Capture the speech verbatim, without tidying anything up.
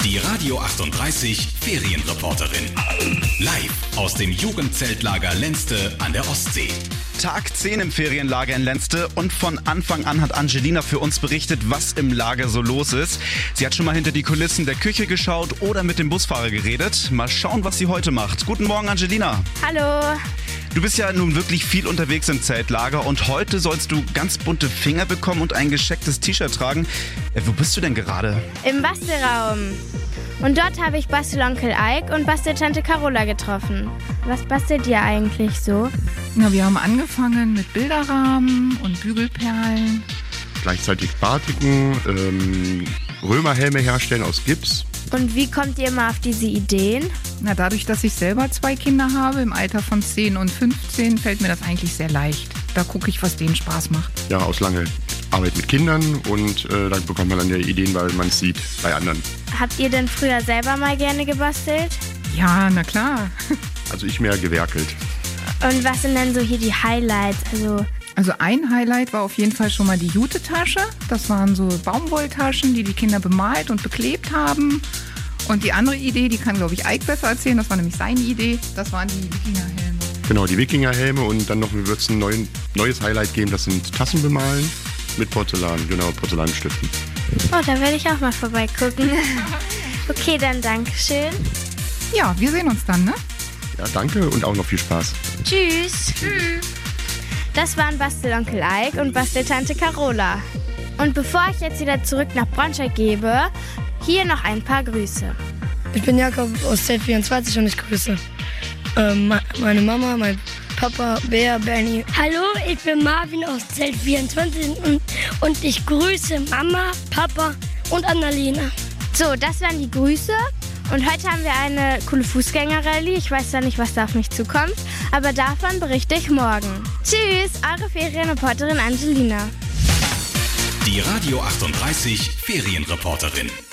Die Radio achtunddreißig Ferienreporterin. Live aus dem Jugendzeltlager Lenzte an der Ostsee. Tag zehn im Ferienlager in Lenzte und von Anfang an hat Angelina für uns berichtet, was im Lager so los ist. Sie hat schon mal hinter die Kulissen der Küche geschaut oder mit dem Busfahrer geredet. Mal schauen, was sie heute macht. Guten Morgen, Angelina. Hallo. Du bist ja nun wirklich viel unterwegs im Zeltlager und heute sollst du ganz bunte Finger bekommen und ein geschecktes T-Shirt tragen. Äh, wo bist du denn gerade? Im Bastelraum. Und dort habe ich Bastelonkel Ike und Basteltante Carola getroffen. Was bastelt ihr eigentlich so? Na, wir haben angefangen mit Bilderrahmen und Bügelperlen. Gleichzeitig Batiken, ähm, Römerhelme herstellen aus Gips. Und wie kommt ihr immer auf diese Ideen? Na, dadurch, dass ich selber zwei Kinder habe, im Alter von zehn und fünfzehn, fällt mir das eigentlich sehr leicht. Da gucke ich, was denen Spaß macht. Ja, aus langer Arbeit mit Kindern und äh, da bekommt man dann ja Ideen, weil man es sieht bei anderen. Habt ihr denn früher selber mal gerne gebastelt? Ja, na klar. Also ich mehr gewerkelt. Und was sind denn so hier die Highlights? Also Also ein Highlight war auf jeden Fall schon mal die Jute-Tasche. Das waren so Baumwolltaschen, die die Kinder bemalt und beklebt haben. Und die andere Idee, die kann, glaube ich, Ike besser erzählen. Das war nämlich seine Idee. Das waren die Wikingerhelme. Genau, die Wikingerhelme und dann noch wird es ein neuen, neues Highlight geben. Das sind Tassen bemalen mit Porzellan, genau, Porzellanstiften. Oh, da werde ich auch mal vorbeigucken. Okay, dann Dankeschön. Ja, wir sehen uns dann, ne? Ja, danke und auch noch viel Spaß. Tschüss. Tschüss. Das waren Bastelonkel Ike und Basteltante Carola. Und bevor ich jetzt wieder zurück nach Braunschweig gebe, hier noch ein paar Grüße. Ich bin Jakob aus Zelt vierundzwanzig und ich grüße ähm, meine Mama, mein Papa, Bea, Bernie. Hallo, ich bin Marvin aus Zelt vierundzwanzig und, und ich grüße Mama, Papa und Annalena. So, das waren die Grüße. Und heute haben wir eine coole Fußgängerrallye. Ich weiß zwar nicht, was da auf mich zukommt, aber davon berichte ich morgen. Tschüss, eure Ferienreporterin Angelina. Die Radio achtunddreißig Ferienreporterin.